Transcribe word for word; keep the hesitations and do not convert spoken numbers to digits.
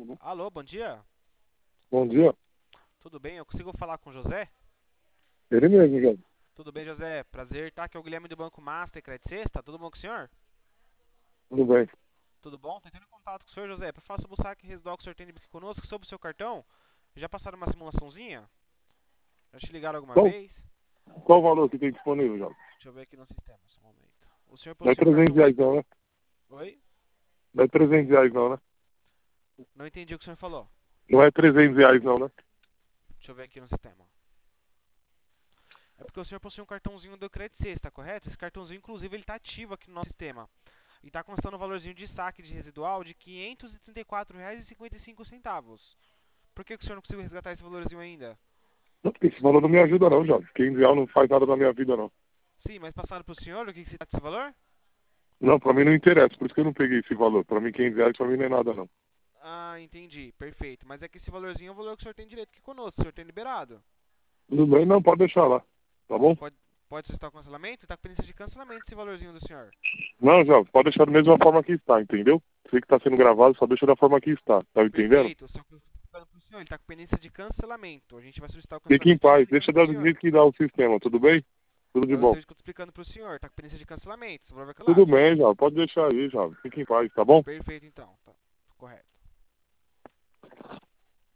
Alô, bom dia. Bom dia. Tudo bem? Eu consigo falar com o José? Ele mesmo, Jovem. Tudo bem, José? Prazer, tá? Aqui é o Guilherme do Banco Master Credit Sexta. Tudo bom com o senhor? Tudo bem. Tudo bom? Tô entrando em contato com o senhor, José, para falar sobre o saque residual que o senhor tem aqui conosco, sobre o seu cartão. Já passaram uma simulaçãozinha? Já te ligaram alguma Qual, vez? qual o valor que tem disponível, Jovem? Deixa eu ver aqui no sistema, só um momento. O senhor Não é possui um trezentos cartão... reais não, né? Oi? Não é trezentos reais não, né? Não entendi o que o senhor falou. Não é trezentos reais não, né? Deixa eu ver aqui no sistema. É porque o senhor possui um cartãozinho do Credit Sexta, correto? Esse cartãozinho, inclusive, ele tá ativo aqui no nosso sistema. E está constando um valorzinho de saque de residual de quinhentos e trinta e quatro reais e cinquenta e cinco centavos. Por que, que o senhor não conseguiu resgatar esse valorzinho ainda? Não, porque esse valor não me ajuda não, Jovem. quinhentos reais não faz nada na minha vida, não. Sim, mas passaram para o senhor o que, que se trata desse valor? Não, pra mim não interessa, por isso que eu não peguei esse valor. Pra mim, quinhentos reais pra mim não é nada, não. Ah, entendi, perfeito. Mas é que esse valorzinho é o valor que o senhor tem direito aqui conosco, o senhor tem liberado. Tudo bem? Não, pode deixar lá. Tá bom? Pode, pode solicitar o cancelamento? Está com pendência de cancelamento esse valorzinho do senhor. Não, Jovem, pode deixar da mesma forma que está, entendeu? Sei que tá sendo gravado, só deixa da forma que está. Tá entendendo? Perfeito, só que eu estou explicando para o senhor, ele está com pendência de cancelamento. A gente vai solicitar o Fique em cancelamento já paz, ligando deixa para o do senhor. jeito que dá o sistema, tudo bem? Tudo de É o bom. serviço que eu estou explicando para o senhor, está com pendência de cancelamento, esse valor vai Tudo cancelado. bem, Jovem, pode deixar aí, Jovem. Fique em paz, tá bom? Perfeito então, tá correto.